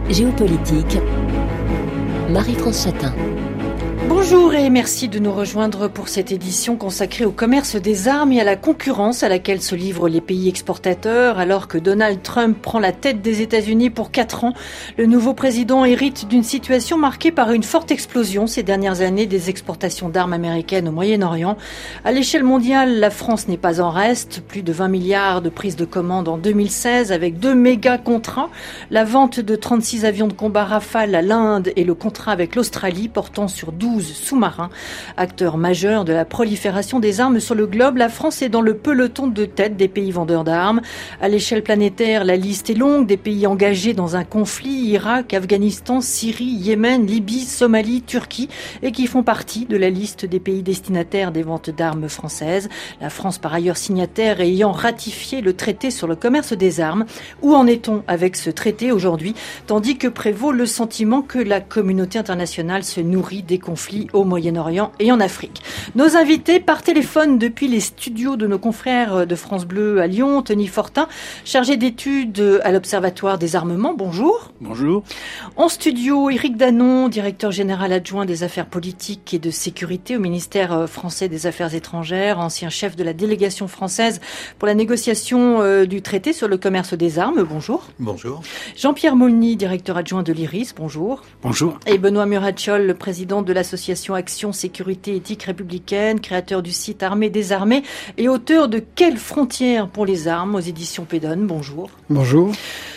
Géopolitique, Marie-France Chatin. Bonjour et merci de nous rejoindre pour cette édition consacrée au commerce des armes et à la concurrence à laquelle se livrent les pays exportateurs. Alors que Donald Trump prend la tête des États-Unis pour 4 ans, le nouveau président hérite d'une situation marquée par une forte explosion ces dernières années des exportations d'armes américaines au Moyen-Orient. À l'échelle mondiale, la France n'est pas en reste. Plus de 20 milliards de prises de commandes en 2016 avec 2 méga contrats. La vente de 36 avions de combat Rafale à l'Inde et le contrat avec l'Australie portant sur 12 sous-marins. Acteur majeur de la prolifération des armes sur le globe, la France est dans le peloton de tête des pays vendeurs d'armes. À l'échelle planétaire, la liste est longue des pays engagés dans un conflit, Irak, Afghanistan, Syrie, Yémen, Libye, Somalie, Turquie, et qui font partie de la liste des pays destinataires des ventes d'armes françaises. La France, par ailleurs signataire et ayant ratifié le traité sur le commerce des armes. Où en est-on avec ce traité aujourd'hui, tandis que prévaut le sentiment que la communauté internationale se nourrit des conflits au Moyen-Orient et en Afrique. Nos invités par téléphone depuis les studios de nos confrères de France Bleu à Lyon, Tony Fortin, chargé d'études à l'Observatoire des armements. Bonjour. Bonjour. En studio, Éric Danon, directeur général adjoint des affaires politiques et de sécurité au ministère français des Affaires étrangères, ancien chef de la délégation française pour la négociation du traité sur le commerce des armes. Bonjour. Bonjour. Jean-Pierre Maulny, directeur adjoint de l'IRIS. Bonjour. Bonjour. Et Benoît Murachol, le président de l'association Action Sécurité Éthique Républicaine, créateur du site Armée des Armées et auteur de Quelles frontières pour les armes aux éditions Pédone. Bonjour. Bonjour.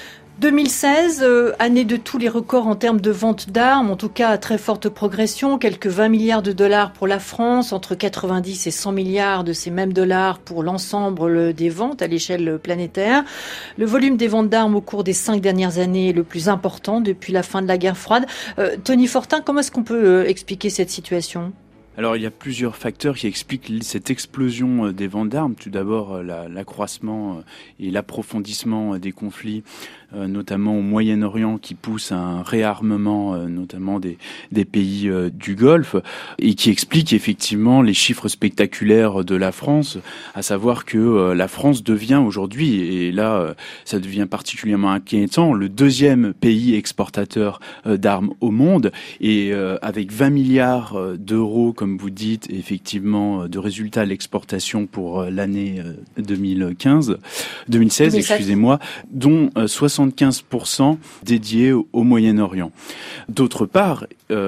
2016, année de tous les records en termes de vente d'armes, en tout cas à très forte progression, quelques 20 milliards de dollars pour la France, entre 90 et 100 milliards de ces mêmes dollars pour l'ensemble des ventes à l'échelle planétaire. Le volume des ventes d'armes au cours des 5 dernières années est le plus important depuis la fin de la guerre froide. Tony Fortin, comment est-ce qu'on peut expliquer cette situation ? Alors il y a plusieurs facteurs qui expliquent cette explosion des ventes d'armes. Tout d'abord l'accroissement et l'approfondissement des conflits, notamment au Moyen-Orient, qui pousse à un réarmement notamment des pays du Golfe, et qui explique effectivement les chiffres spectaculaires de la France, à savoir que la France devient aujourd'hui, et là ça devient particulièrement inquiétant, le 2e pays exportateur d'armes au monde, et avec 20 milliards d'euros, comme vous dites, effectivement, de résultats à l'exportation pour l'année 2016, excusez-moi, dont 75% dédiés au Moyen-Orient. D'autre part,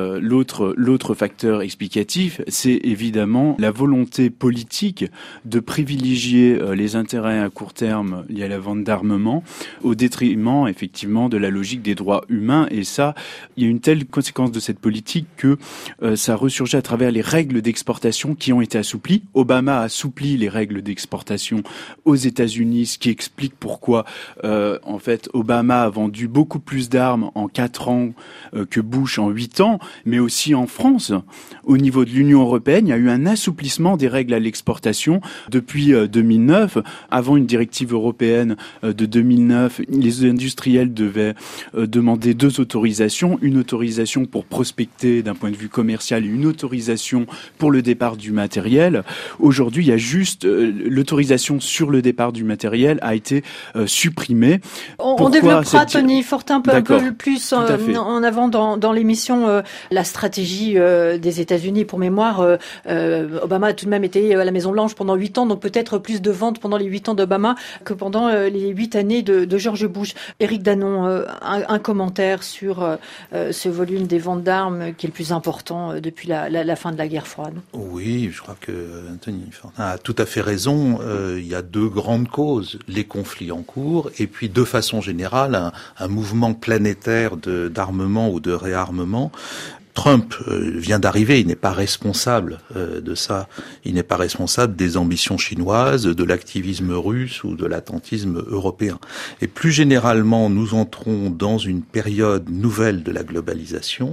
l'autre facteur explicatif, c'est évidemment la volonté politique de privilégier les intérêts à court terme liés à la vente d'armement au détriment, effectivement, de la logique des droits humains. Et ça, il y a une telle conséquence de cette politique que ça ressurgit à travers les règles d'exportation qui ont été assouplies. Obama a assoupli les règles d'exportation aux États-Unis, ce qui explique pourquoi, en fait, Obama a vendu beaucoup plus d'armes en 4 ans que Bush en 8 ans, mais aussi en France. Au niveau de l'Union européenne, il y a eu un assouplissement des règles à l'exportation depuis 2009. Avant une directive européenne de 2009, les industriels devaient demander 2 autorisations. Une autorisation pour prospecter d'un point de vue commercial et une autorisation pour le départ du matériel. Aujourd'hui, il y a juste l'autorisation sur le départ du matériel a été supprimée. On développera, Tony Fortin, un peu plus en avant dans l'émission la stratégie des États-Unis. Pour mémoire, Obama a tout de même été à la Maison-Blanche pendant 8 ans, donc peut-être plus de ventes pendant les 8 ans d'Obama que pendant les 8 années de George Bush. Éric Danon, un commentaire sur ce volume des ventes d'armes qui est le plus important depuis la fin de la guerre froide. Oui, je crois que Tony Fortin a tout à fait raison. Il y a 2 grandes causes, les conflits en cours et puis de façon générale un mouvement planétaire d'armement ou de réarmement. Trump vient d'arriver, il n'est pas responsable de ça, il n'est pas responsable des ambitions chinoises, de l'activisme russe ou de l'attentisme européen. Et plus généralement, nous entrons dans une période nouvelle de la globalisation,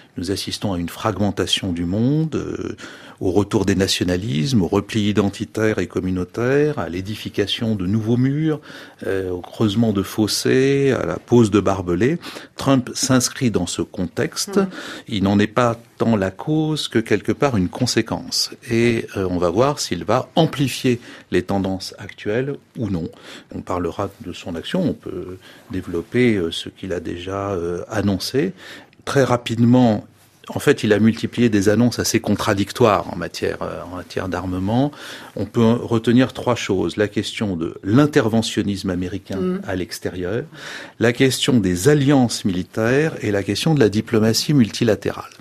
Nous assistons à une fragmentation du monde, au retour des nationalismes, au repli identitaire et communautaire, à l'édification de nouveaux murs, au creusement de fossés, à la pose de barbelés. Trump s'inscrit dans ce contexte. Il n'en est pas tant la cause que quelque part une conséquence. Et on va voir s'il va amplifier les tendances actuelles ou non. On parlera de son action, on peut développer ce qu'il a déjà annoncé. Très rapidement, en fait, il a multiplié des annonces assez contradictoires en matière d'armement. On peut retenir 3 choses. La question de l'interventionnisme américain à l'extérieur, la question des alliances militaires et la question de la diplomatie multilatérale.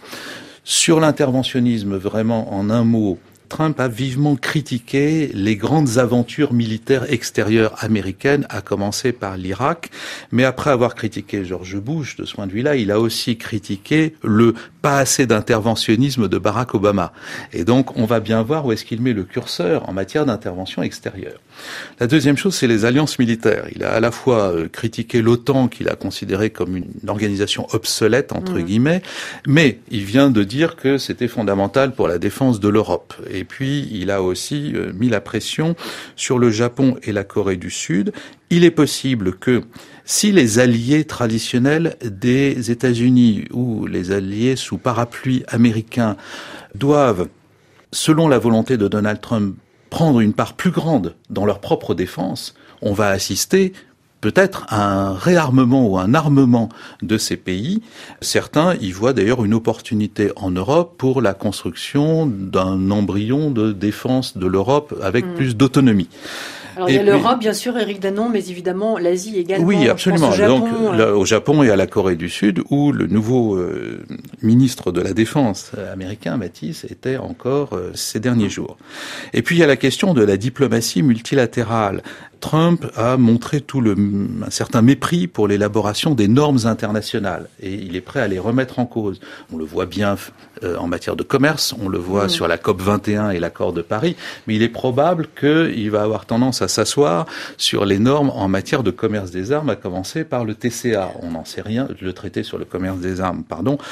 Sur l'interventionnisme, vraiment, en un mot, Trump a vivement critiqué les grandes aventures militaires extérieures américaines, à commencer par l'Irak. Mais après avoir critiqué George Bush, de ce point de vue-là, il a aussi critiqué le pas assez d'interventionnisme de Barack Obama. Et donc, on va bien voir où est-ce qu'il met le curseur en matière d'intervention extérieure. La deuxième chose, c'est les alliances militaires. Il a à la fois critiqué l'OTAN, qu'il a considéré comme une organisation obsolète, entre guillemets, mais il vient de dire que c'était fondamental pour la défense de l'Europe. Et puis, il a aussi mis la pression sur le Japon et la Corée du Sud. Il est possible que si les alliés traditionnels des États-Unis ou les alliés sous parapluie américain doivent, selon la volonté de Donald Trump, prendre une part plus grande dans leur propre défense, on va assister peut-être à un réarmement ou un armement de ces pays. Certains y voient d'ailleurs une opportunité en Europe pour la construction d'un embryon de défense de l'Europe avec plus d'autonomie. Alors, il y a l'Europe, bien sûr, Éric Danon, mais évidemment l'Asie également. Oui, absolument. Au Japon, donc, au Japon et à la Corée du Sud, où le nouveau ministre de la Défense américain, Mattis, était encore ces derniers jours. Et puis, il y a la question de la diplomatie multilatérale. Trump a montré un certain mépris pour l'élaboration des normes internationales et il est prêt à les remettre en cause. On le voit bien en matière de commerce, on le voit sur la COP 21 et l'accord de Paris, mais il est probable qu'il va avoir tendance à s'asseoir sur les normes en matière de commerce des armes, à commencer par le TCA. On n'en sait rien, le traité sur le commerce des armes,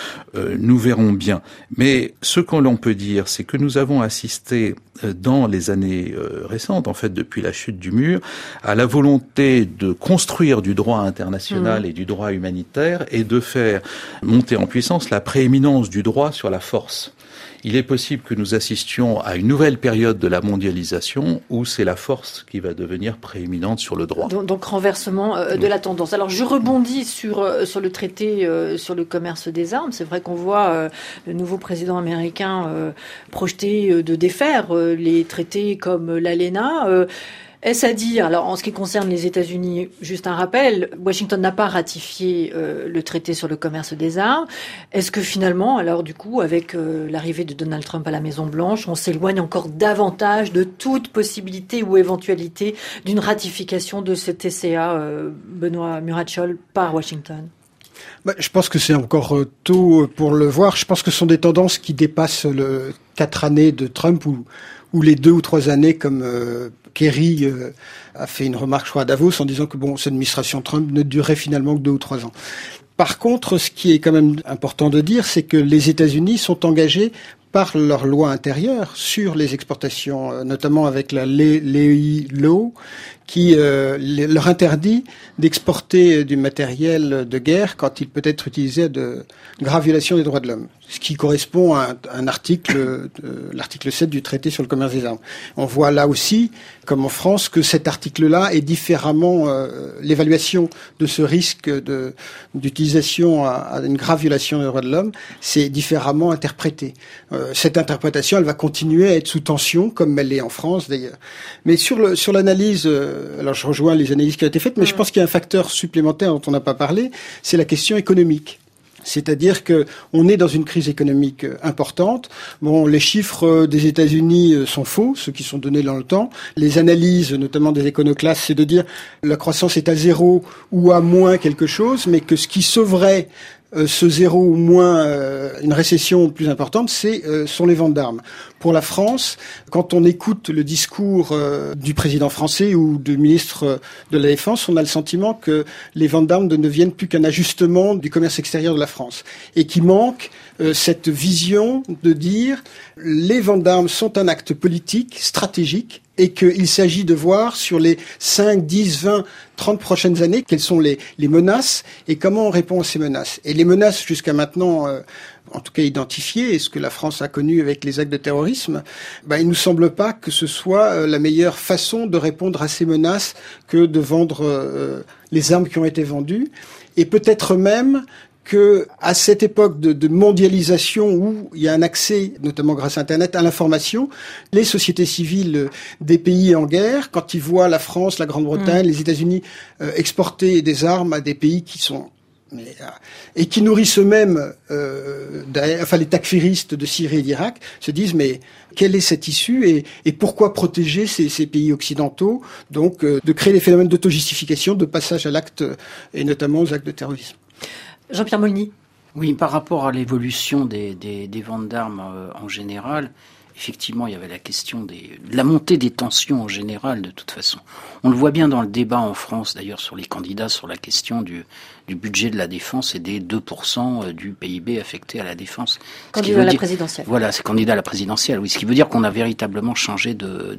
nous verrons bien. Mais ce que l'on peut dire, c'est que nous avons assisté dans les années récentes, en fait depuis la chute du mur, à la volonté de construire du droit international et du droit humanitaire et de faire monter en puissance la prééminence du droit sur la force. Il est possible que nous assistions à une nouvelle période de la mondialisation où c'est la force qui va devenir prééminente sur le droit. Donc renversement de la tendance. Alors je rebondis sur le traité sur le commerce des armes. C'est vrai qu'on voit le nouveau président américain projeter de défaire les traités comme l'ALENA. Est-ce à dire, alors en ce qui concerne les États-Unis, juste un rappel, Washington n'a pas ratifié le traité sur le commerce des armes. Est-ce que finalement, alors du coup, avec l'arrivée de Donald Trump à la Maison-Blanche, on s'éloigne encore davantage de toute possibilité ou éventualité d'une ratification de ce TCA, Benoît Murachol, par Washington ? Je pense que c'est encore tôt pour le voir. Je pense que ce sont des tendances qui dépassent 4 années de Trump ou les 2 ou 3 années comme Kerry a fait une remarque, je crois, à Davos en disant que cette administration Trump ne durerait finalement que 2 ou 3 ans. Par contre, ce qui est quand même important de dire, c'est que les États-Unis sont engagés par leur loi intérieure sur les exportations, notamment avec la Leahy Law, qui leur interdit d'exporter du matériel de guerre quand il peut être utilisé de grave violation des droits de l'homme, ce qui correspond à un article, l'article 7 du traité sur le commerce des armes. On voit là aussi, comme en France, que cet article-là est différemment, l'évaluation de ce risque d'utilisation à une grave violation des droits de l'homme, c'est différemment interprété. Cette interprétation, elle va continuer à être sous tension, comme elle est en France d'ailleurs. Mais sur l'analyse, alors je rejoins les analyses qui ont été faites, mais je pense qu'il y a un facteur supplémentaire dont on n'a pas parlé, c'est la question économique. C'est-à-dire que on est dans une crise économique importante. Les chiffres des États-Unis sont faux, ceux qui sont donnés dans le temps. Les analyses, notamment des éconoclastes, c'est de dire la croissance est à 0 ou à moins quelque chose, mais que ce qui sauverait ce zéro ou moins une récession plus importante, sont les ventes d'armes. Pour la France, quand on écoute le discours du président français ou du ministre de la Défense, on a le sentiment que les ventes d'armes ne deviennent plus qu'un ajustement du commerce extérieur de la France et qu'il manque cette vision de dire les ventes d'armes sont un acte politique, stratégique, et qu'il s'agit de voir sur les 5, 10, 20, 30 prochaines années quelles sont les menaces et comment on répond à ces menaces. Et les menaces jusqu'à maintenant, en tout cas identifiées, et ce que la France a connu avec les actes de terrorisme, il nous semble pas que ce soit la meilleure façon de répondre à ces menaces que de vendre les armes qui ont été vendues. Et peut-être même que à cette époque de mondialisation où il y a un accès, notamment grâce à Internet, à l'information, les sociétés civiles des pays en guerre, quand ils voient la France, la Grande-Bretagne, les États-Unis exporter des armes à des pays qui sont et qui nourrissent eux-mêmes les takfiristes de Syrie et d'Irak, se disent mais quelle est cette issue et pourquoi protéger ces pays occidentaux, donc de créer des phénomènes d'auto-justification, de passage à l'acte et notamment aux actes de terrorisme. Jean-Pierre Molny. Oui, par rapport à l'évolution des ventes d'armes en général, effectivement, il y avait la question de la montée des tensions en général, de toute façon. On le voit bien dans le débat en France, d'ailleurs, sur les candidats, sur la question du budget de la défense et des 2% du PIB affecté à la défense. Candidat à la présidentielle. Voilà, c'est candidat à la présidentielle, oui. Ce qui veut dire qu'on a véritablement changé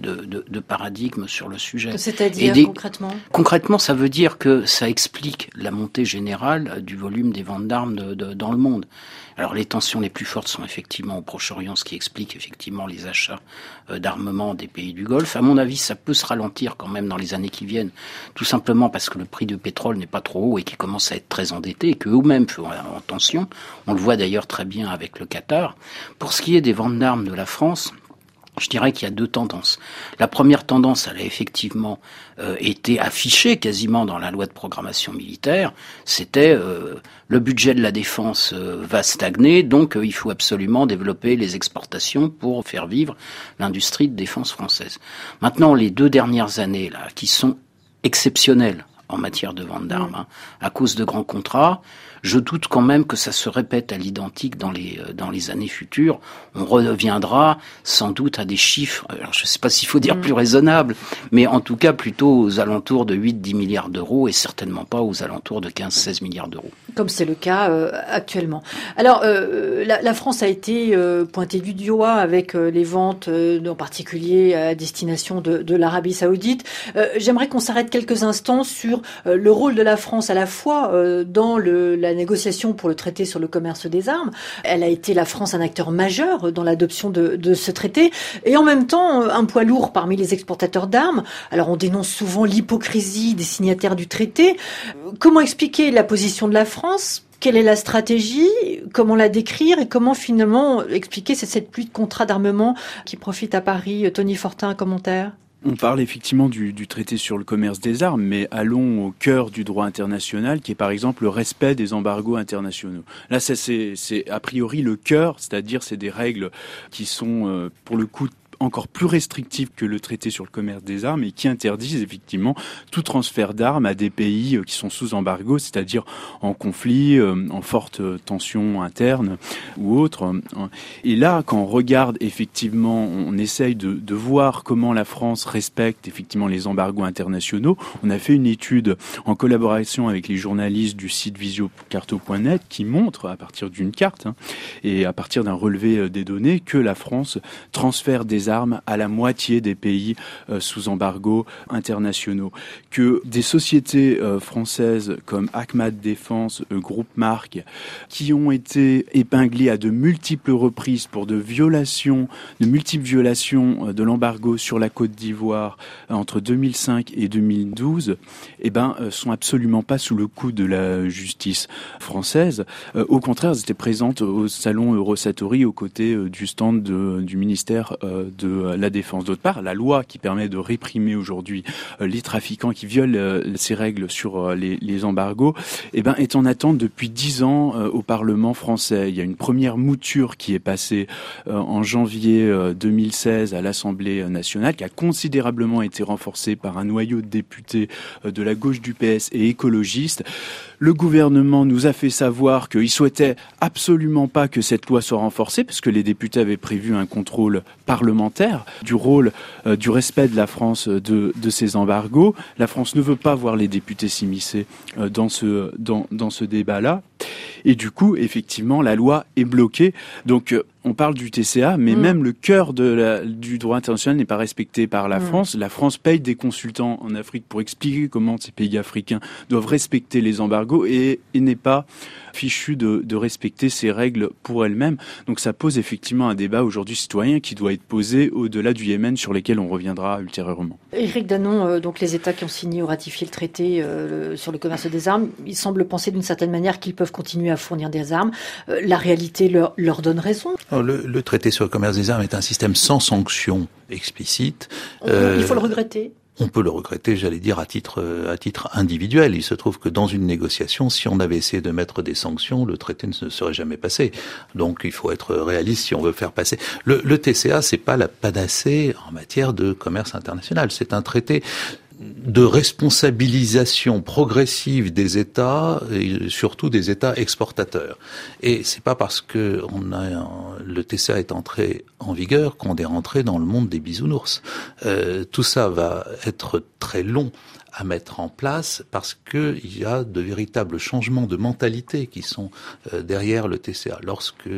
de paradigme sur le sujet. C'est-à-dire, concrètement ? Concrètement, ça veut dire que ça explique la montée générale du volume des ventes d'armes dans le monde. Alors les tensions les plus fortes sont effectivement au Proche-Orient, ce qui explique effectivement les achats d'armements des pays du Golfe. À mon avis, ça peut se ralentir quand même dans les années qui viennent, tout simplement parce que le prix du pétrole n'est pas trop haut et qu'ils commencent à être très endettés et qu'eux-mêmes sont en tension. On le voit d'ailleurs très bien avec le Qatar. Pour ce qui est des ventes d'armes de la France, je dirais qu'il y a deux tendances. La première tendance, elle a effectivement été affichée quasiment dans la loi de programmation militaire. C'était le budget de la défense va stagner, donc il faut absolument développer les exportations pour faire vivre l'industrie de défense française. Maintenant, les 2 dernières années là, qui sont exceptionnelles en matière de vente d'armes, à cause de grands contrats, je doute quand même que ça se répète à l'identique dans les années futures. On reviendra sans doute à des chiffres, alors je ne sais pas s'il faut dire plus raisonnables, mais en tout cas plutôt aux alentours de 8-10 milliards d'euros et certainement pas aux alentours de 15-16 milliards d'euros. Comme c'est le cas actuellement. Alors, la France a été pointée du doigt avec les ventes, en particulier à destination de l'Arabie Saoudite. J'aimerais qu'on s'arrête quelques instants sur le rôle de la France à la fois dans la négociation pour le traité sur le commerce des armes. Elle a été, la France, un acteur majeur dans l'adoption de ce traité et en même temps un poids lourd parmi les exportateurs d'armes. Alors on dénonce souvent l'hypocrisie des signataires du traité. Comment expliquer la position de la France ? Quelle est la stratégie ? Comment la décrire ? Et comment finalement expliquer cette pluie de contrats d'armement qui profite à Paris ? Tony Fortin, un commentaire ? On parle effectivement du traité sur le commerce des armes, mais allons au cœur du droit international, qui est par exemple le respect des embargos internationaux. Là, c'est a priori le cœur, c'est-à-dire c'est des règles qui sont pour le coup encore plus restrictives que le traité sur le commerce des armes et qui interdisent effectivement tout transfert d'armes à des pays qui sont sous embargo, c'est-à-dire en conflit, en forte tension interne ou autre. Et là, quand on regarde effectivement, on essaye de voir comment la France respecte effectivement les embargos internationaux. On a fait une étude en collaboration avec les journalistes du site visiocarto.net qui montre à partir d'une carte et à partir d'un relevé des données que la France transfère des armes à la moitié des pays sous embargo internationaux, que des sociétés françaises comme Ahmad Défense, Groupe Marc, qui ont été épinglées à de multiples reprises pour de multiples violations de l'embargo sur la Côte d'Ivoire entre 2005 et 2012, sont absolument pas sous le coup de la justice française. Au contraire, elles étaient présentes au salon Eurosatory aux côtés du stand du ministère de la Défense. D'autre part, la loi qui permet de réprimer aujourd'hui les trafiquants qui violent ces règles sur les embargos, est en attente depuis 10 ans au Parlement français. Il y a une première mouture qui est passée en janvier 2016 à l'Assemblée nationale, qui a considérablement été renforcée par un noyau de députés de la gauche du PS et écologistes. Le gouvernement nous a fait savoir qu'il souhaitait absolument pas que cette loi soit renforcée, parce que les députés avaient prévu un contrôle parlementaire du rôle, du respect de la France de ces embargos. La France ne veut pas voir les députés s'immiscer dans ce débat-là. Et du coup, effectivement, la loi est bloquée. Donc, on parle du TCA, mais même le cœur du droit international n'est pas respecté par la France. La France paye des consultants en Afrique pour expliquer comment ces pays africains doivent respecter les embargos et n'est pas fichue de respecter ces règles pour elle-même. Donc ça pose effectivement un débat aujourd'hui citoyen qui doit être posé au-delà du Yémen, sur lesquels on reviendra ultérieurement. Éric Danon, donc les États qui ont signé ou ratifié le traité sur le commerce des armes, ils semblent penser d'une certaine manière qu'ils peuvent continuer à fournir des armes. La réalité leur donne raison. Le traité sur le commerce des armes est un système sans sanction explicite. Il faut le regretter. On peut le regretter, j'allais dire, à titre individuel. Il se trouve que dans une négociation, si on avait essayé de mettre des sanctions, le traité ne se serait jamais passé. Donc, il faut être réaliste si on veut faire passer. Le TCA, c'est pas la panacée en matière de commerce international. C'est un traité de responsabilisation progressive des États, et surtout des États exportateurs. Et c'est pas parce que le TCA est entré en vigueur qu'on est rentré dans le monde des bisounours. Tout ça va être très long à mettre en place parce que il y a de véritables changements de mentalité qui sont derrière le TCA. Lorsque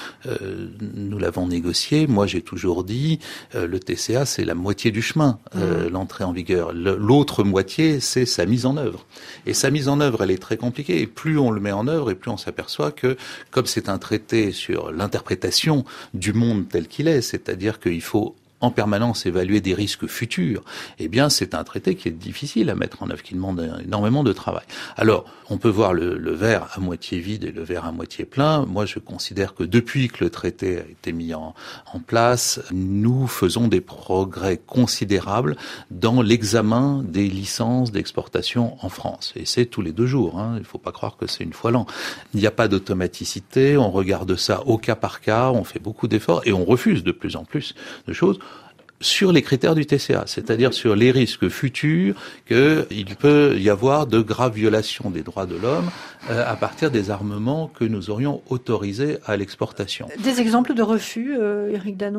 nous l'avons négocié, moi j'ai toujours dit le TCA c'est la moitié du chemin, l'entrée en vigueur. L'autre moitié c'est sa mise en œuvre. Et sa mise en œuvre elle est très compliquée. Et plus on le met en œuvre et plus on s'aperçoit que comme c'est un traité sur l'interprétation du monde tel qu'il est, c'est-à-dire qu'il faut en permanence évaluer des risques futurs, eh bien c'est un traité qui est difficile à mettre en œuvre, qui demande énormément de travail. Alors, on peut voir le verre à moitié vide et le verre à moitié plein. Moi, je considère que depuis que le traité a été mis en place, nous faisons des progrès considérables dans l'examen des licences d'exportation en France. Et c'est tous les 2 jours, hein. Il ne faut pas croire que c'est une fois l'an. Il n'y a pas d'automaticité, on regarde ça au cas par cas, on fait beaucoup d'efforts et on refuse de plus en plus de choses sur les critères du TCA, c'est-à-dire sur les risques futurs qu'il peut y avoir de graves violations des droits de l'homme à partir des armements que nous aurions autorisés à l'exportation. Des exemples de refus, Éric Danon ?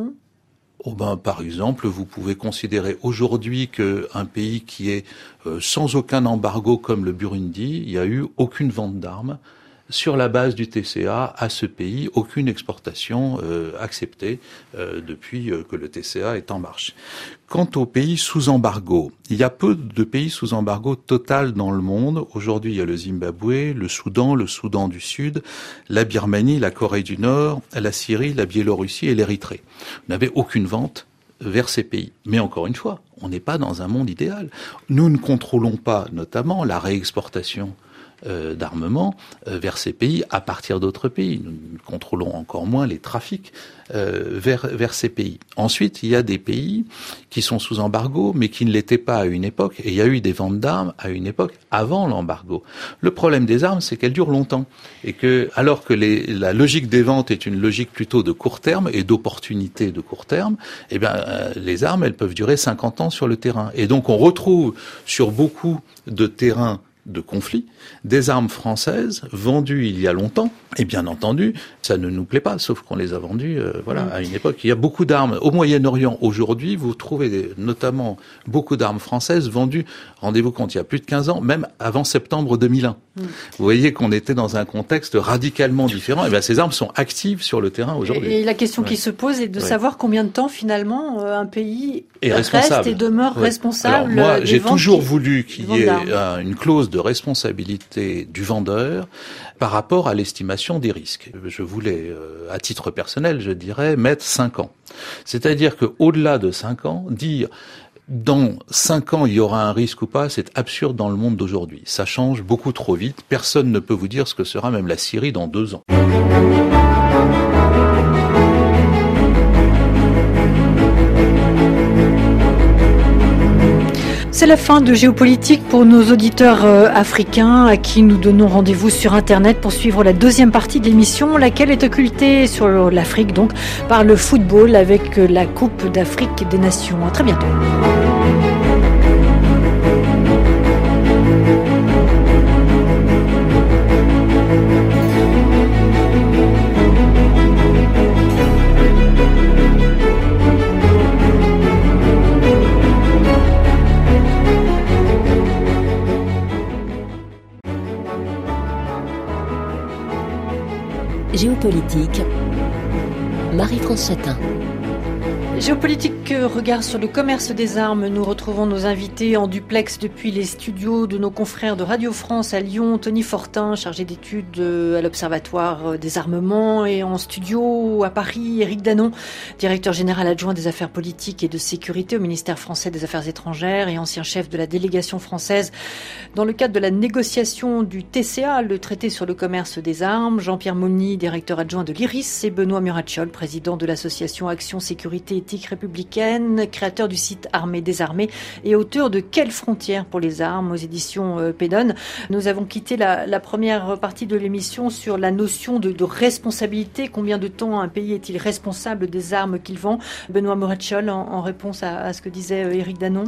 Par exemple, vous pouvez considérer aujourd'hui qu'un pays qui est sans aucun embargo comme le Burundi, il n'y a eu aucune vente d'armes sur la base du TCA à ce pays, aucune exportation acceptée depuis que le TCA est en marche. Quant aux pays sous embargo, il y a peu de pays sous embargo total dans le monde. Aujourd'hui, il y a le Zimbabwe, le Soudan du Sud, la Birmanie, la Corée du Nord, la Syrie, la Biélorussie et l'Érythrée. Vous n'avez aucune vente vers ces pays. Mais encore une fois, on n'est pas dans un monde idéal. Nous ne contrôlons pas notamment la réexportation d'armement vers ces pays à partir d'autres pays. Nous contrôlons encore moins les trafics vers ces pays. Ensuite, il y a des pays qui sont sous embargo, mais qui ne l'étaient pas à une époque. Et il y a eu des ventes d'armes à une époque avant l'embargo. Le problème des armes, c'est qu'elles durent longtemps. Et que, alors que la logique des ventes est une logique plutôt de court terme et d'opportunité de court terme, eh bien, les armes, elles peuvent durer 50 ans sur le terrain. Et donc, on retrouve sur beaucoup de terrains de conflit, des armes françaises vendues il y a longtemps, et bien entendu, ça ne nous plaît pas, sauf qu'on les a vendues à une époque. Il y a beaucoup d'armes. Au Moyen-Orient, aujourd'hui, vous trouvez notamment beaucoup d'armes françaises vendues, rendez-vous compte, il y a plus de 15 ans, même avant septembre 2001. Vous voyez qu'on était dans un contexte radicalement différent. Et bien, ces armes sont actives sur le terrain aujourd'hui. Et la question qui se pose est de savoir combien de temps, finalement, un pays reste et demeure responsable. Alors, moi, j'ai toujours voulu qu'il y ait une clause de responsabilité du vendeur par rapport à l'estimation des risques. Je voulais, à titre personnel, je dirais, mettre 5 ans. C'est-à-dire qu'au-delà de 5 ans, dire dans 5 ans il y aura un risque ou pas, c'est absurde dans le monde d'aujourd'hui. Ça change beaucoup trop vite. Personne ne peut vous dire ce que sera même la Syrie dans 2 ans. C'est la fin de Géopolitique pour nos auditeurs africains à qui nous donnons rendez-vous sur Internet pour suivre la deuxième partie de l'émission, laquelle est occultée sur l'Afrique donc par le football avec la Coupe d'Afrique des Nations. À très bientôt. Géopolitique, Marie-France Chatin. Géopolitique, regard sur le commerce des armes. Nous retrouvons nos invités en duplex depuis les studios de nos confrères de Radio France à Lyon. Tony Fortin, chargé d'études à l'Observatoire des armements, et en studio à Paris, Éric Danon, directeur général adjoint des affaires politiques et de sécurité au ministère français des Affaires étrangères et ancien chef de la délégation française dans le cadre de la négociation du TCA, le traité sur le commerce des armes. Jean-Pierre Maulny, directeur adjoint de l'IRIS, et Benoît Murachol, président de l'association Action Sécurité Éthique Républicaine, créateur du site Armées Désarmées et auteur de Quelles frontières pour les armes aux éditions Pédone. Nous avons quitté la première partie de l'émission sur la notion de responsabilité. Combien de temps un pays est-il responsable des armes qu'il vend? Benoît Murachol, en réponse à ce que disait Éric Danon.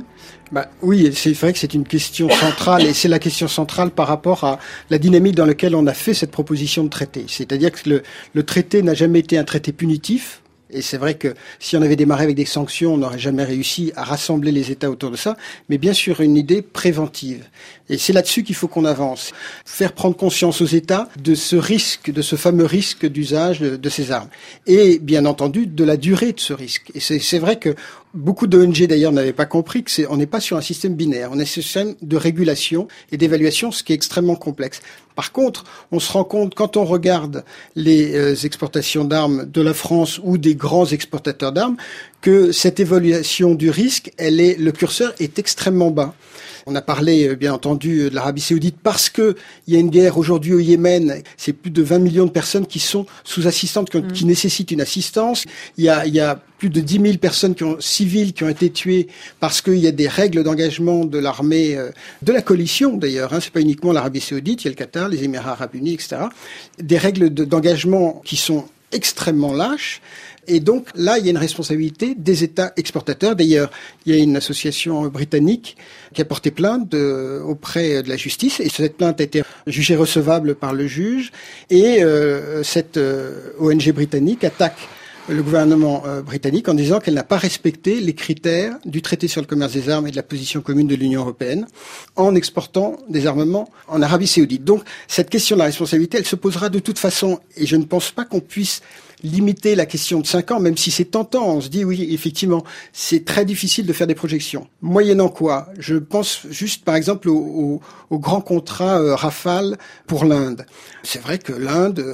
Oui, c'est vrai que c'est une question centrale, et c'est la question centrale par rapport à la dynamique dans laquelle on a fait cette proposition de traité. C'est-à-dire que le traité n'a jamais été un traité punitif. Et c'est vrai que si on avait démarré avec des sanctions, on n'aurait jamais réussi à rassembler les États autour de ça. Mais bien sûr, une idée préventive. Et c'est là-dessus qu'il faut qu'on avance. Faire prendre conscience aux États de ce risque, de ce fameux risque d'usage de ces armes. Et bien entendu, de la durée de ce risque. Et c'est vrai que beaucoup d'ONG d'ailleurs n'avaient pas compris on n'est pas sur un système binaire. On est sur un système de régulation et d'évaluation, ce qui est extrêmement complexe. Par contre, on se rend compte, quand on regarde les exportations d'armes de la France ou des grands exportateurs d'armes, que cette évaluation du risque, le curseur est extrêmement bas. On a parlé, bien entendu, de l'Arabie Saoudite parce que il y a une guerre aujourd'hui au Yémen. C'est plus de 20 millions de personnes qui sont sous assistance, qui nécessitent une assistance. Il y a plus de 10 000 personnes civiles qui ont été tuées parce qu'il y a des règles d'engagement de l'armée, de la coalition d'ailleurs. C'est pas uniquement l'Arabie Saoudite, il y a le Qatar, les Émirats Arabes Unis, etc. Des règles d'engagement qui sont extrêmement lâches. Et donc là, il y a une responsabilité des États exportateurs. D'ailleurs, il y a une association britannique qui a porté plainte auprès de la justice, et cette plainte a été jugée recevable par le juge. Et cette ONG britannique attaque le gouvernement britannique en disant qu'elle n'a pas respecté les critères du traité sur le commerce des armes et de la position commune de l'Union européenne en exportant des armements en Arabie Saoudite. Donc cette question de la responsabilité, elle se posera de toute façon, et je ne pense pas qu'on puisse limiter la question de 5 ans, même si c'est tentant. On se dit, oui, effectivement, c'est très difficile de faire des projections. Moyennant quoi? Je pense juste, par exemple, au grand contrat Rafale pour l'Inde. C'est vrai que l'Inde,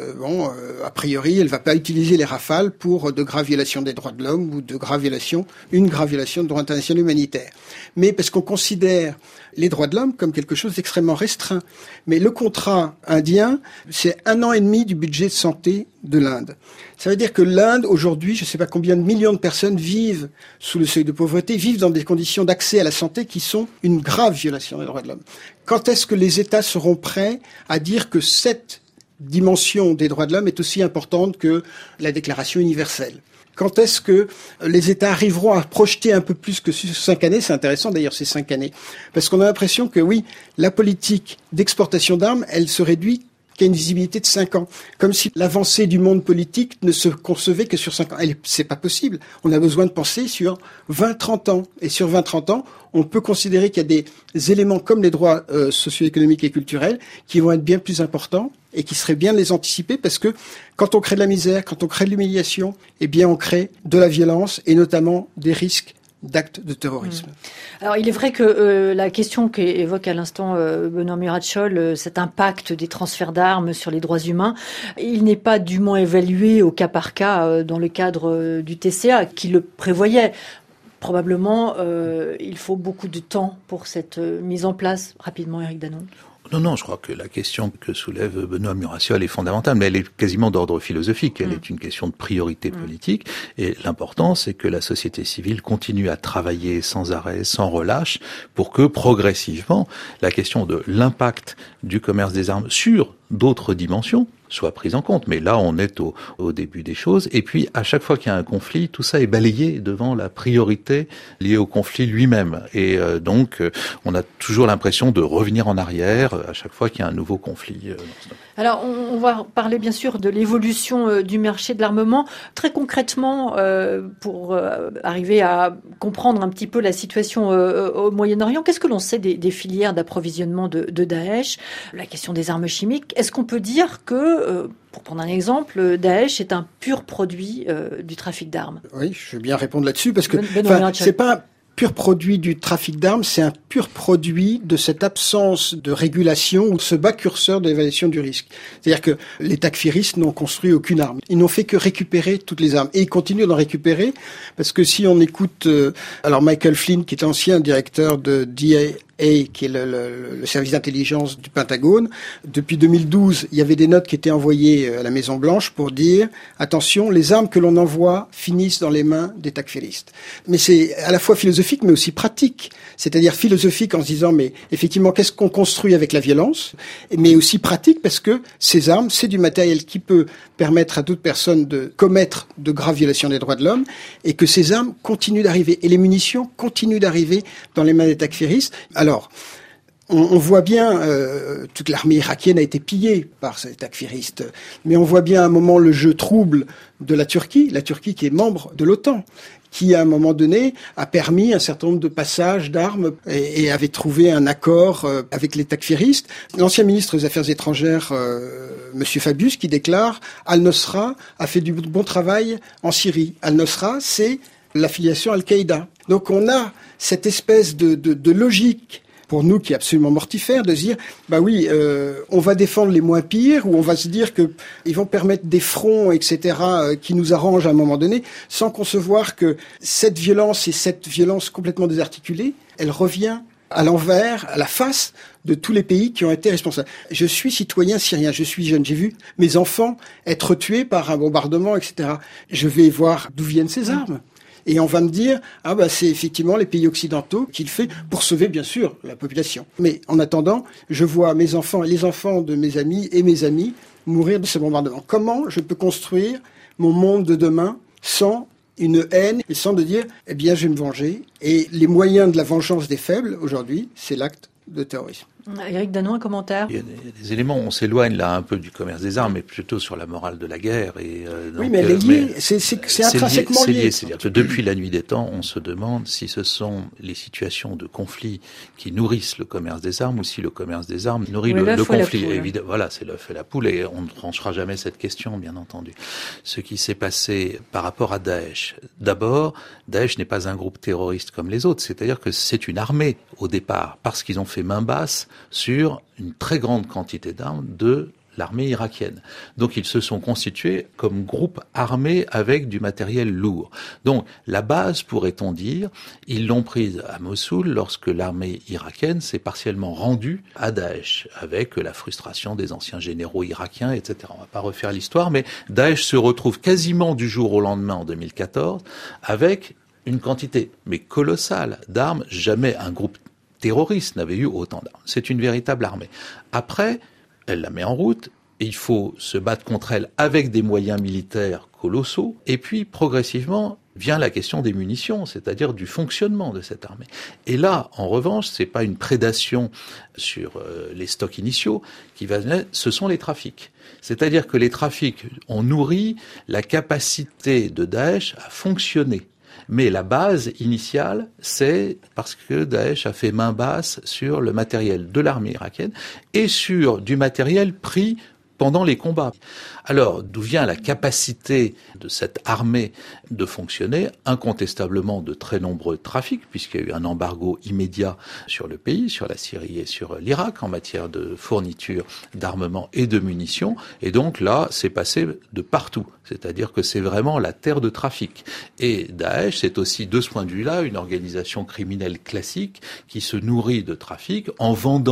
a priori, elle va pas utiliser les Rafales pour de graves violations des droits de l'homme ou une grave violation de droit international humanitaire. Mais parce qu'on considère les droits de l'homme comme quelque chose d'extrêmement restreint. Mais le contrat indien, c'est 1 an et demi du budget de santé de l'Inde. Ça veut dire que l'Inde, aujourd'hui, je ne sais pas combien de millions de personnes vivent sous le seuil de pauvreté, vivent dans des conditions d'accès à la santé qui sont une grave violation des droits de l'homme. Quand est-ce que les États seront prêts à dire que cette dimension des droits de l'homme est aussi importante que la Déclaration universelle? Quand est-ce que les États arriveront à projeter un peu plus que sur 5 années? C'est intéressant d'ailleurs ces 5 années. Parce qu'on a l'impression que oui, la politique d'exportation d'armes, elle se réduit qu'à une visibilité de 5 ans. Comme si l'avancée du monde politique ne se concevait que sur 5 ans. C'est pas possible. On a besoin de penser sur 20-30 ans. Et sur 20-30 ans, on peut considérer qu'il y a des éléments comme les droits socio-économiques et culturels qui vont être bien plus importants et qui serait bien de les anticiper, parce que quand on crée de la misère, quand on crée de l'humiliation, eh bien on crée de la violence et notamment des risques d'actes de terrorisme. Alors il est vrai que la question qu'évoque à l'instant Benoît Murachol, cet impact des transferts d'armes sur les droits humains, il n'est pas dûment évalué au cas par cas dans le cadre du TCA qui le prévoyait. Probablement, il faut beaucoup de temps pour cette mise en place. Rapidement, Éric Danon. Non, je crois que la question que soulève Benoît Murassiol est fondamentale, mais elle est quasiment d'ordre philosophique. Elle est une question de priorité politique. Et l'important, c'est que la société civile continue à travailler sans arrêt, sans relâche, pour que progressivement, la question de l'impact du commerce des armes sur d'autres dimensions soit prise en compte. Mais là, on est au début des choses. Et puis, à chaque fois qu'il y a un conflit, tout ça est balayé devant la priorité liée au conflit lui-même. Et donc, on a toujours l'impression de revenir en arrière à chaque fois qu'il y a un nouveau conflit. Alors, on va parler bien sûr de l'évolution du marché de l'armement. Très concrètement, pour arriver à comprendre un petit peu la situation au Moyen-Orient, qu'est-ce que l'on sait des filières d'approvisionnement de Daesh? La question des armes chimiques. Est-ce qu'on peut dire que, pour prendre un exemple, Daesh est un pur produit du trafic d'armes? Oui, je veux bien répondre là-dessus parce que c'est pas un pur produit du trafic d'armes, c'est un pur produit de cette absence de régulation ou ce bas curseur de l'évaluation du risque. C'est-à-dire que les takfiristes n'ont construit aucune arme. Ils n'ont fait que récupérer toutes les armes. Et ils continuent d'en récupérer parce que si on écoute alors Michael Flynn, qui est ancien directeur de DIA, qui est le service d'intelligence du Pentagone. Depuis 2012, il y avait des notes qui étaient envoyées à la Maison-Blanche pour dire « Attention, les armes que l'on envoie finissent dans les mains des takfiristes ». Mais c'est à la fois philosophique, mais aussi pratique. C'est-à-dire philosophique en se disant « Mais effectivement, qu'est-ce qu'on construit avec la violence ?» Mais aussi pratique parce que ces armes, c'est du matériel qui peut permettre à d'autres personnes de commettre de graves violations des droits de l'homme et que ces armes continuent d'arriver. Et les munitions continuent d'arriver dans les mains des takfiristes. Alors, on voit bien, toute l'armée irakienne a été pillée par ces takfiristes, mais on voit bien à un moment le jeu trouble de la Turquie qui est membre de l'OTAN, qui à un moment donné a permis un certain nombre de passages d'armes et avait trouvé un accord avec les takfiristes. L'ancien ministre des Affaires étrangères, Monsieur Fabius, qui déclare « Al-Nosra a fait du bon travail en Syrie ». Al-Nosra, c'est l'affiliation Al-Qaïda. Donc on a cette espèce de logique pour nous qui est absolument mortifère de se dire bah oui on va défendre les moins pires ou on va se dire que ils vont permettre des fronts etc qui nous arrangent à un moment donné sans concevoir que cette violence complètement désarticulée elle revient à l'envers, à la face de tous les pays qui ont été responsables. Je suis citoyen syrien, je suis jeune, j'ai vu mes enfants être tués par un bombardement etc. Je vais voir d'où viennent ces armes. Et on va me dire, c'est effectivement les pays occidentaux qui le fait pour sauver, bien sûr, la population. Mais en attendant, je vois mes enfants et les enfants de mes amis et mes amis mourir de ces bombardements. Comment je peux construire mon monde de demain sans une haine et sans de dire, je vais me venger. Et les moyens de la vengeance des faibles, aujourd'hui, c'est l'acte de terrorisme. Éric Danon, un commentaire? Il y a des éléments, on s'éloigne là un peu du commerce des armes, mais plutôt sur la morale de la guerre. Et, donc, oui, mais elle est liée, c'est intrinsèquement lié. C'est-à-dire que depuis la nuit des temps, on se demande si ce sont les situations de conflit qui nourrissent le commerce des armes ou si le commerce des armes nourrit le conflit. Évidemment, voilà, c'est l'œuf et la poule et on ne tranchera jamais cette question, bien entendu. Ce qui s'est passé par rapport à Daesh. D'abord, Daesh n'est pas un groupe terroriste comme les autres, c'est-à-dire que c'est une armée au départ, parce qu'ils ont fait main basse sur une très grande quantité d'armes de l'armée irakienne. Donc ils se sont constitués comme groupe armé avec du matériel lourd. Donc la base, pourrait-on dire, ils l'ont prise à Mossoul lorsque l'armée irakienne s'est partiellement rendue à Daesh, avec la frustration des anciens généraux irakiens, etc. On va pas refaire l'histoire, mais Daesh se retrouve quasiment du jour au lendemain en 2014 avec une quantité, mais colossale, d'armes. Jamais un groupe terroriste n'avait eu autant d'armes. C'est une véritable armée. Après, elle la met en route, et il faut se battre contre elle avec des moyens militaires colossaux, et puis progressivement vient la question des munitions, c'est-à-dire du fonctionnement de cette armée. Et là, en revanche, c'est pas une prédation sur les stocks initiaux qui va venir, ce sont les trafics. C'est-à-dire que les trafics ont nourri la capacité de Daesh à fonctionner. Mais la base initiale, c'est parce que Daesh a fait main basse sur le matériel de l'armée irakienne et sur du matériel pris pendant les combats. Alors, d'où vient la capacité de cette armée de fonctionner? Incontestablement de très nombreux trafics, puisqu'il y a eu un embargo immédiat sur le pays, sur la Syrie et sur l'Irak, en matière de fourniture d'armement et de munitions. Et donc là, c'est passé de partout. C'est-à-dire que c'est vraiment la terre de trafic. Et Daesh, c'est aussi, de ce point de vue-là, une organisation criminelle classique qui se nourrit de trafic en vendant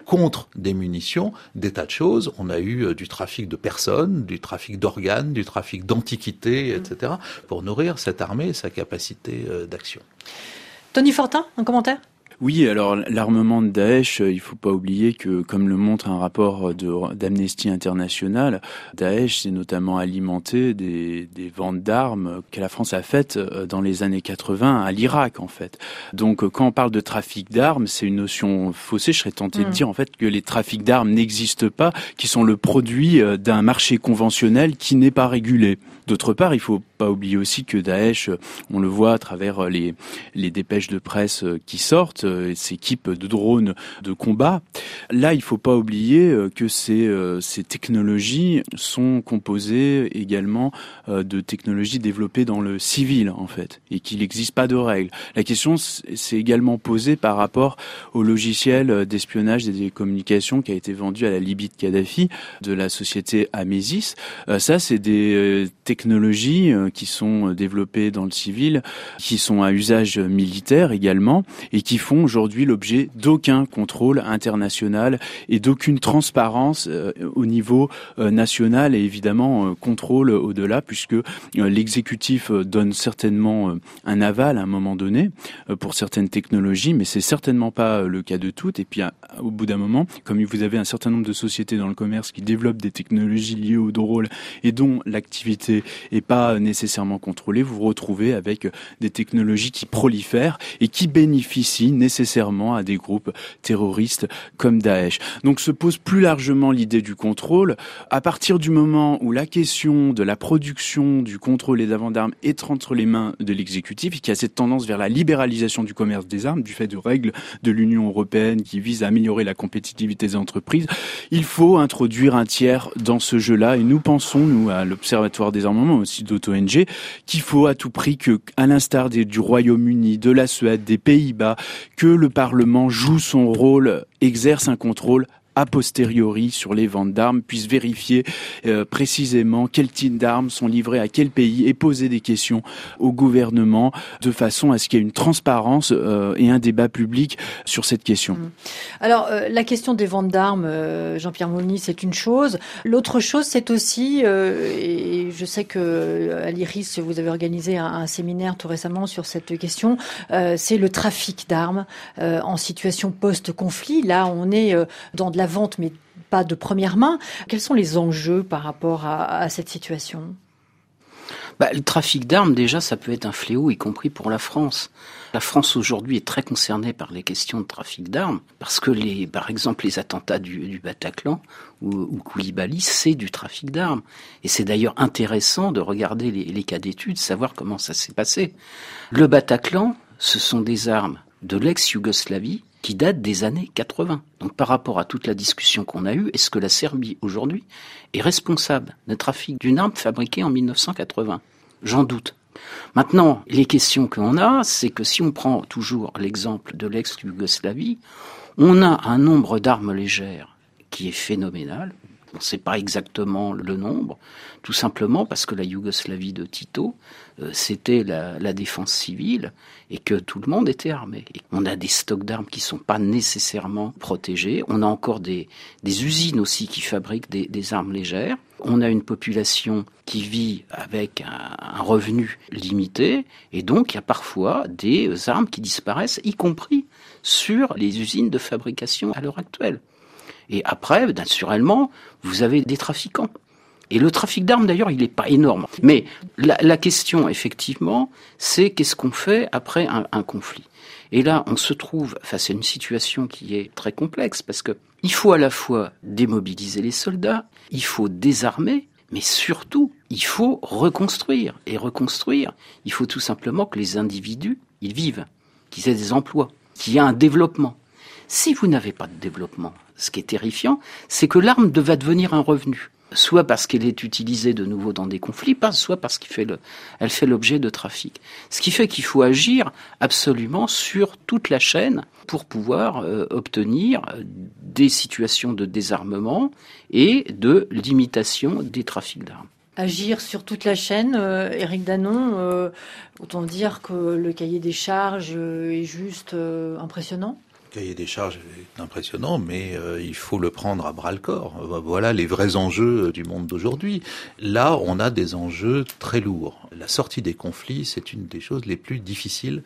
contre des munitions, des tas de choses. On a eu du trafic de personnes, du trafic d'organes, du trafic d'antiquités, etc., pour nourrir cette armée et sa capacité d'action. Tony Fortin, un commentaire ? Oui, alors l'armement de Daesh, il faut pas oublier que, comme le montre un rapport d'Amnesty International, Daesh s'est notamment alimenté des ventes d'armes que la France a faites dans les années 80 à l'Irak, en fait. Donc, quand on parle de trafic d'armes, c'est une notion faussée. Je serais tenté de dire, en fait, que les trafics d'armes n'existent pas, qui sont le produit d'un marché conventionnel qui n'est pas régulé. D'autre part, il faut pas oublier aussi que Daesh, on le voit à travers les dépêches de presse qui sortent, s'équipe de drones de combat. Là, il faut pas oublier que ces technologies sont composées également de technologies développées dans le civil, en fait, et qu'il n'existe pas de règles. La question s'est également posée par rapport au logiciel d'espionnage des télécommunications qui a été vendu à la Libye de Kadhafi de la société Amesis. Ça, c'est des technologies qui sont développées dans le civil, qui sont à usage militaire également, et qui font aujourd'hui l'objet d'aucun contrôle international et d'aucune transparence au niveau national, et évidemment contrôle au-delà, puisque l'exécutif donne certainement un aval à un moment donné pour certaines technologies, mais c'est certainement pas le cas de toutes. Et puis au bout d'un moment, comme vous avez un certain nombre de sociétés dans le commerce qui développent des technologies liées au drone et dont l'activité est pas nécessairement contrôlée, vous vous retrouvez avec des technologies qui prolifèrent et qui bénéficient nécessairement à des groupes terroristes comme Daesh. Donc se pose plus largement l'idée du contrôle. À partir du moment où la question de la production, du contrôle et des ventes d'armes est entre les mains de l'exécutif, et qu'il y a cette tendance vers la libéralisation du commerce des armes, du fait de règles de l'Union européenne qui visent à améliorer la compétitivité des entreprises, il faut introduire un tiers dans ce jeu-là. Et nous pensons, nous, à l'Observatoire des armements, aussi d'autres ONG, qu'il faut à tout prix que, à l'instar du Royaume-Uni, de la Suède, des Pays-Bas, que le Parlement joue son rôle, exerce un contrôle a posteriori sur les ventes d'armes, puisse vérifier précisément quels types d'armes sont livrés à quel pays et poser des questions au gouvernement de façon à ce qu'il y ait une transparence et un débat public sur cette question. Alors, la question des ventes d'armes, Jean-Pierre Maulny, c'est une chose. L'autre chose, c'est aussi, et je sais que à l'IRIS, vous avez organisé un séminaire tout récemment sur cette question, c'est le trafic d'armes en situation post-conflit. Là, on est dans de la vente, mais pas de première main. Quels sont les enjeux par rapport à cette situation ? Le trafic d'armes, déjà, ça peut être un fléau, y compris pour la France. La France, aujourd'hui, est très concernée par les questions de trafic d'armes, parce que, par exemple, les attentats du Bataclan ou Koulibaly, c'est du trafic d'armes. Et c'est d'ailleurs intéressant de regarder les cas d'études, savoir comment ça s'est passé. Le Bataclan, ce sont des armes de l'ex-Yougoslavie, qui date des années 80. Donc par rapport à toute la discussion qu'on a eue, est-ce que la Serbie aujourd'hui est responsable d'un trafic d'une arme fabriquée en 1980 ? J'en doute. Maintenant, les questions qu'on a, c'est que si on prend toujours l'exemple de l'ex-Yougoslavie, on a un nombre d'armes légères qui est phénoménal. On ne sait pas exactement le nombre, tout simplement parce que la Yougoslavie de Tito, c'était la défense civile et que tout le monde était armé. Et on a des stocks d'armes qui ne sont pas nécessairement protégés. On a encore des usines aussi qui fabriquent des armes légères. On a une population qui vit avec un revenu limité et donc il y a parfois des armes qui disparaissent, y compris sur les usines de fabrication à l'heure actuelle. Et après, naturellement, vous avez des trafiquants. Et le trafic d'armes, d'ailleurs, il n'est pas énorme. Mais la question, effectivement, c'est qu'est-ce qu'on fait après un conflit. Et là, on se trouve face à une situation qui est très complexe, parce que il faut à la fois démobiliser les soldats, il faut désarmer, mais surtout, il faut reconstruire. Et reconstruire, il faut tout simplement que les individus, ils vivent, qu'ils aient des emplois, qu'il y ait un développement. Si vous n'avez pas de développement, ce qui est terrifiant, c'est que l'arme va devenir un revenu. Soit parce qu'elle est utilisée de nouveau dans des conflits, soit parce qu'elle fait l'objet de trafic. Ce qui fait qu'il faut agir absolument sur toute la chaîne pour pouvoir obtenir des situations de désarmement et de limitation des trafics d'armes. Agir sur toute la chaîne, Éric Danon, autant dire que le cahier des charges est juste impressionnant ? cahier des charges est impressionnant, mais il faut le prendre à bras-le-corps. Voilà les vrais enjeux du monde d'aujourd'hui. Là, on a des enjeux très lourds. La sortie des conflits, c'est une des choses les plus difficiles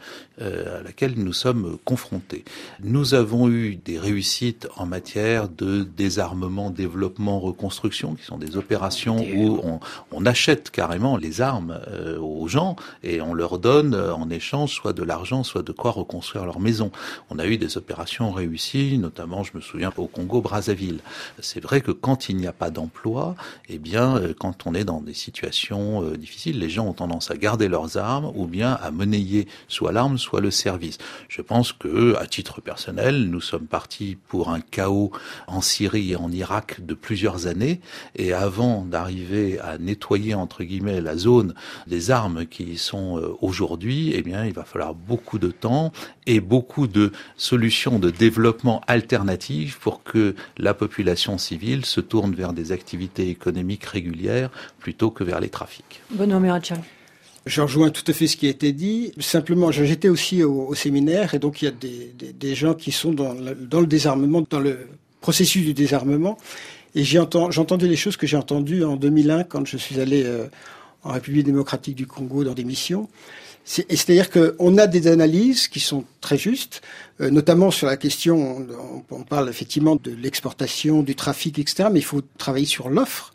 à laquelle nous sommes confrontés. Nous avons eu des réussites en matière de désarmement, développement, reconstruction, qui sont des opérations où on achète carrément les armes aux gens et on leur donne en échange soit de l'argent, soit de quoi reconstruire leur maison. On a eu des opérations réussies, notamment, je me souviens, au Congo-Brazzaville. C'est vrai que quand il n'y a pas d'emploi, eh bien, quand on est dans des situations difficiles, les gens ont tendance à garder leurs armes ou bien à monnayer soit l'arme, soit le service. Je pense que, à titre personnel, nous sommes partis pour un chaos en Syrie et en Irak de plusieurs années, et avant d'arriver à nettoyer, entre guillemets, la zone des armes qui y sont aujourd'hui, eh bien, il va falloir beaucoup de temps et beaucoup de solutions de développement alternatives pour que la population civile se tourne vers des activités économiques régulières plutôt que vers les trafics. Benoît Murachel. Je rejoins tout à fait ce qui a été dit. Simplement, j'étais aussi au séminaire, et donc il y a des gens qui sont dans le désarmement, dans le processus du désarmement. Et j'entendais les choses que j'ai entendues en 2001 quand je suis allé en République démocratique du Congo dans des missions. C'est-à-dire qu'on a des analyses qui sont très justes, notamment sur la question, on parle effectivement de l'exportation, du trafic, etc., mais il faut travailler sur l'offre.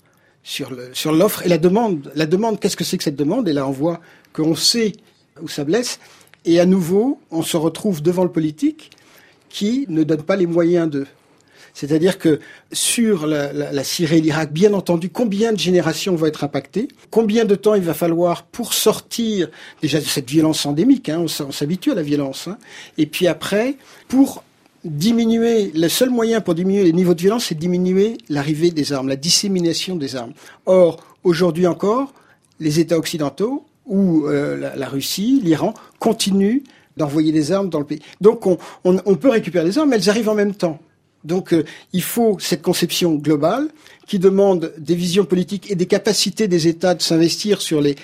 Sur l'offre et la demande. La demande, qu'est-ce que c'est que cette demande? Et là, on voit qu'on sait où ça blesse. Et à nouveau, on se retrouve devant le politique qui ne donne pas les moyens d'eux. C'est-à-dire que sur la Syrie et l'Irak, bien entendu, combien de générations vont être impactées? Combien de temps il va falloir pour sortir déjà de cette violence endémique, on s'habitue à la violence. Et puis après, pour diminuer, le seul moyen pour diminuer les niveaux de violence, c'est diminuer l'arrivée des armes, la dissémination des armes. Or, aujourd'hui encore, les États occidentaux ou la Russie, l'Iran, continuent d'envoyer des armes dans le pays. Donc, on peut récupérer les armes, mais elles arrivent en même temps. Donc, il faut cette conception globale qui demande des visions politiques et des capacités des États de s'investir sur les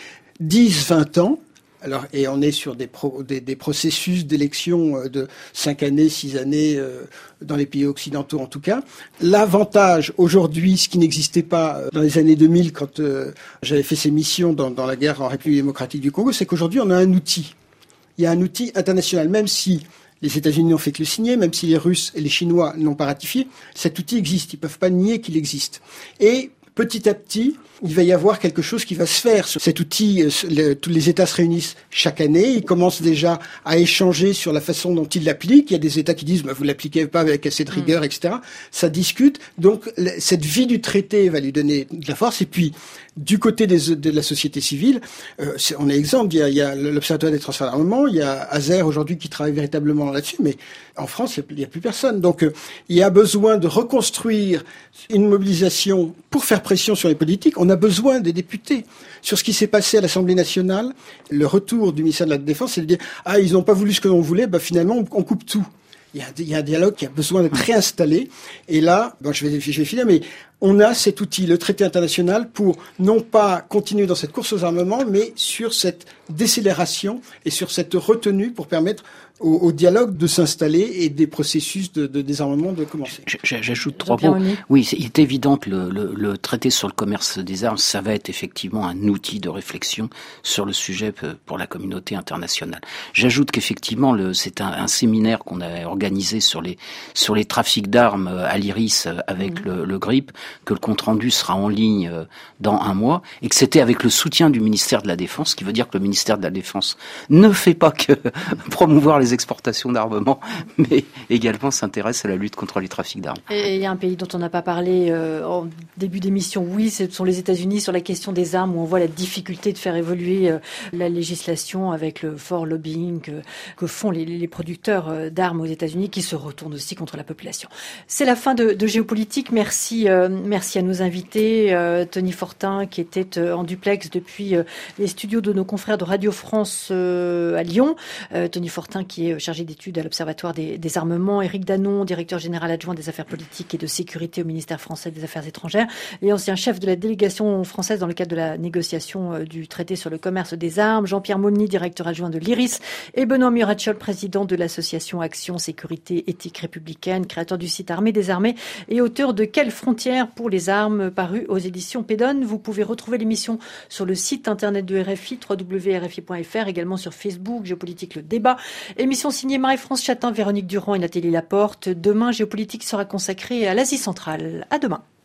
10-20 ans. Alors, et on est sur des processus d'élection de 5 années, 6 années, dans les pays occidentaux en tout cas. L'avantage aujourd'hui, ce qui n'existait pas dans les années 2000 quand j'avais fait ces missions dans la guerre en République démocratique du Congo, c'est qu'aujourd'hui on a un outil. Il y a un outil international, même si les États-Unis n'ont fait que le signer, même si les Russes et les Chinois n'ont pas ratifié, cet outil existe. Ils ne peuvent pas nier qu'il existe. Et petit à petit, il va y avoir quelque chose qui va se faire sur cet outil. Tous les États se réunissent chaque année. Ils commencent déjà à échanger sur la façon dont ils l'appliquent. Il y a des États qui disent vous l'appliquez pas avec assez de rigueur, etc. Ça discute. Donc cette vie du traité va lui donner de la force. Et puis du côté de la société civile, on est exemple. Il y a l'Observatoire des transferts d'armement. Il y a Azer aujourd'hui qui travaille véritablement là-dessus. Mais en France, il n'y a plus personne. Donc il y a besoin de reconstruire une mobilisation pour faire pression sur les politiques. On a besoin des députés. Sur ce qui s'est passé à l'Assemblée nationale, le retour du ministère de la Défense, c'est de dire « Ah, ils n'ont pas voulu ce que l'on voulait, finalement, on coupe tout ». Il y a un dialogue qui a besoin d'être réinstallé. Et là, je vais finir, mais on a cet outil, le traité international, pour non pas continuer dans cette course aux armements, mais sur cette décélération et sur cette retenue pour permettre au dialogue de s'installer et des processus de désarmement de commencer. J'ajoute 3 mots. Oui, il est évident que le traité sur le commerce des armes, ça va être effectivement un outil de réflexion sur le sujet pour la communauté internationale. J'ajoute qu'effectivement, c'est un séminaire qu'on a organisé sur les trafics d'armes à l'IRIS avec le GRIP, que le compte-rendu sera en ligne dans 1 mois, et que c'était avec le soutien du ministère de la Défense, ce qui veut dire que le ministère de la Défense ne fait pas que promouvoir les exportations d'armement, mais également s'intéresse à la lutte contre les trafics d'armes. Et il y a un pays dont on n'a pas parlé en début d'émission, oui, ce sont les États-Unis sur la question des armes, où on voit la difficulté de faire évoluer la législation avec le fort lobbying que font les producteurs d'armes aux États-Unis, qui se retournent aussi contre la population. C'est la fin de Géopolitique. Merci à nos invités, Tony Fortin qui était en duplex depuis les studios de nos confrères de Radio France à Lyon, Tony Fortin qui qui est chargé d'études à l'Observatoire des armements, Éric Danon, directeur général adjoint des affaires politiques et de sécurité au ministère français des Affaires étrangères et ancien chef de la délégation française dans le cadre de la négociation du traité sur le commerce des armes, Jean-Pierre Maulny, directeur adjoint de l'IRIS, et Benoît Murachol, président de l'association Action Sécurité Éthique Républicaine, créateur du site Armée des Armées et auteur de Quelles frontières pour les armes, paru aux éditions Pédone. Vous pouvez retrouver l'émission sur le site internet de RFI, www.rfi.fr, également sur Facebook, Géopolitique le débat. Émission signée Marie-France Chatin, Véronique Durand et Nathalie Laporte. Demain, Géopolitique sera consacrée à l'Asie centrale. À demain.